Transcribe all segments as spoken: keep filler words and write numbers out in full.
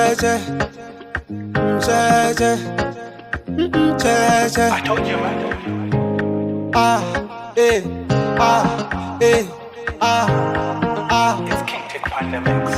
Cheche, cheche, cheche. I told you, man. Ah, eh, ah, eh, ah, ah. It's King Tit Pandemics.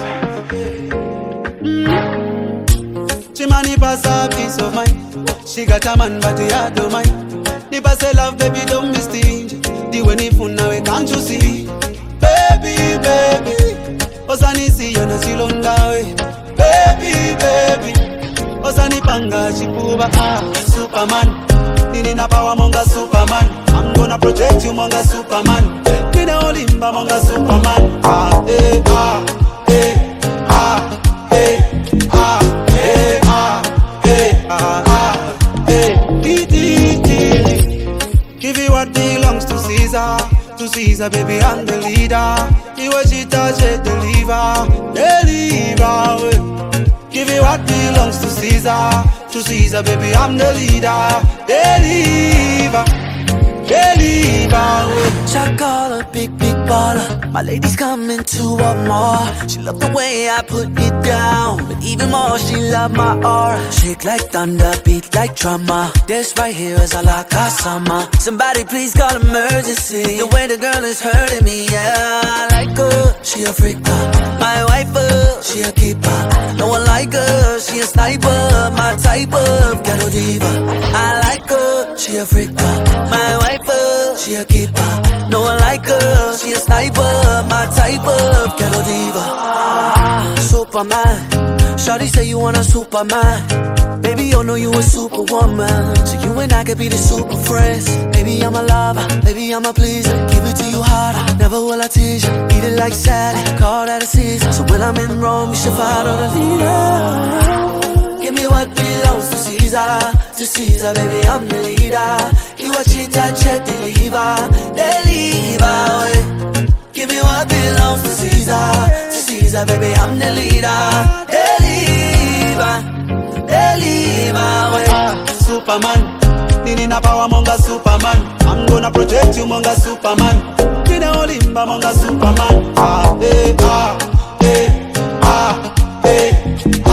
She money pass a peace of mind. She got a man, but he had no mind. If I say love, baby, don't be stingy. The way you phone now, can't you see? Baby, baby, Osani see you, no see long way. Baby, baby, Osani panga chipuba, ah, Superman. Nini na power monga Superman. I'm gonna protect you monga Superman. Nini olimba monga Superman. Ah, eh, ah, eh, ah, eh, ah, eh, ah, eh, ah, ah, eh, di, di, di. Give you what belongs to Caesar. To Caesar, baby, I'm the leader. You what she touch it, deliver, deliver. Give you what belongs to Caesar. To Caesar, baby, I'm the leader. Deliver, deliver. Shot call a big, big baller. My lady's coming to want more. She love the way I put it down, but even more, she love my aura. Shake like thunder, beat like drama. This right here is a la Kasama. Somebody please call emergency. The way the girl is hurting me, yeah. I like her, she a freaker. My wife, uh, she a keeper. No one like her, she a sniper. My type of ghetto diva. I like her, she a freaker. My wife, uh, she a keeper. No one like her, she a sniper. My type of ghetto diva. Ah, Superman. Shawty say you want a Superman. Baby, you know you a superwoman. So you and I could be the super friends. Baby, I'm a lover, baby, I'm a pleaser. Give it to you harder, never will I tease you. Eat it like salad, call that a season. So when I'm in Rome, you should follow the leader. Give me what belongs to Caesar. To Caesar, baby, I'm the leader. You watch it, touch it, deliver, deliver. Give me what belongs to Caesar. To Caesar, baby, I'm the leader. Deliver, deliver. Ah, Superman. Nini na power monga Superman. I'm gonna protect you monga Superman. Nini olimba monga Superman. Ah, eh, ah, eh, ah, eh,